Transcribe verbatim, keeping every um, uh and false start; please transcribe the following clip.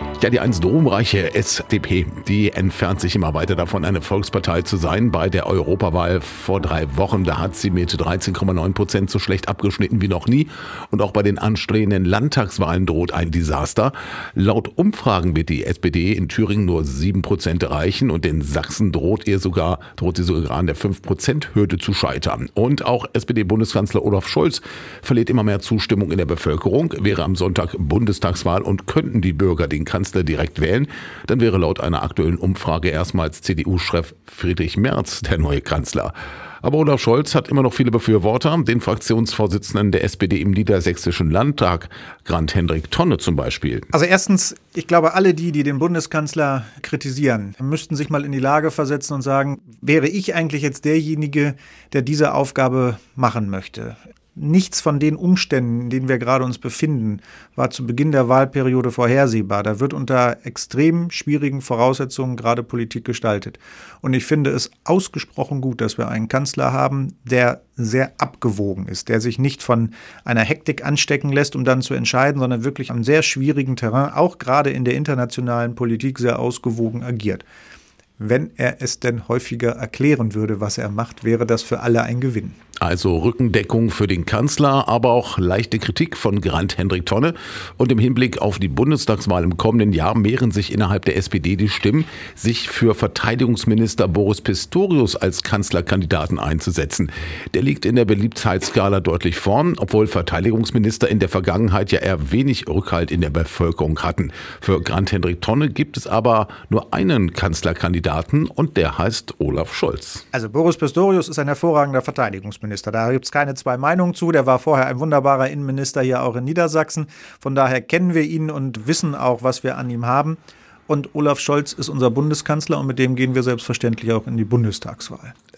Ja, die einst ruhmreiche S D P, die entfernt sich immer weiter davon, eine Volkspartei zu sein. Bei der Europawahl vor drei Wochen, da hat sie mit dreizehn Komma neun Prozent so schlecht abgeschnitten wie noch nie. Und auch bei den anstehenden Landtagswahlen droht ein Desaster. Laut Umfragen wird die S P D in Thüringen nur sieben Prozent erreichen und in Sachsen droht ihr sogar, droht sie sogar an der fünf Prozent Hürde zu scheitern. Und auch S P D-Bundeskanzler Olaf Scholz verliert immer mehr Zustimmung in der Bevölkerung. Wäre am Sonntag Bundestagswahl und könnten die Bürger den Kanzler direkt wählen, dann wäre laut einer aktuellen Umfrage erstmals C D U-Chef Friedrich Merz der neue Kanzler. Aber Olaf Scholz hat immer noch viele Befürworter, den Fraktionsvorsitzenden der S P D im Niedersächsischen Landtag, Grant-Hendrik Tonne zum Beispiel. Also erstens, ich glaube, alle die, die den Bundeskanzler kritisieren, müssten sich mal in die Lage versetzen und sagen, wäre ich eigentlich jetzt derjenige, der diese Aufgabe machen möchte? Nichts von den Umständen, in denen wir gerade uns befinden, war zu Beginn der Wahlperiode vorhersehbar. Da wird unter extrem schwierigen Voraussetzungen gerade Politik gestaltet. Und ich finde es ausgesprochen gut, dass wir einen Kanzler haben, der sehr abgewogen ist, der sich nicht von einer Hektik anstecken lässt, um dann zu entscheiden, sondern wirklich am sehr schwierigen Terrain, auch gerade in der internationalen Politik, sehr ausgewogen agiert. Wenn er es denn häufiger erklären würde, was er macht, wäre das für alle ein Gewinn. Also Rückendeckung für den Kanzler, aber auch leichte Kritik von Grant-Hendrik Tonne. Und im Hinblick auf die Bundestagswahl im kommenden Jahr mehren sich innerhalb der S P D die Stimmen, sich für Verteidigungsminister Boris Pistorius als Kanzlerkandidaten einzusetzen. Der liegt in der Beliebtheitsskala deutlich vorn, obwohl Verteidigungsminister in der Vergangenheit ja eher wenig Rückhalt in der Bevölkerung hatten. Für Grant-Hendrik Tonne gibt es aber nur einen Kanzlerkandidaten und der heißt Olaf Scholz. Also Boris Pistorius ist ein hervorragender Verteidigungsminister. Da gibt es keine zwei Meinungen zu. Der war vorher ein wunderbarer Innenminister hier auch in Niedersachsen. Von daher kennen wir ihn und wissen auch, was wir an ihm haben. Und Olaf Scholz ist unser Bundeskanzler und mit dem gehen wir selbstverständlich auch in die Bundestagswahl.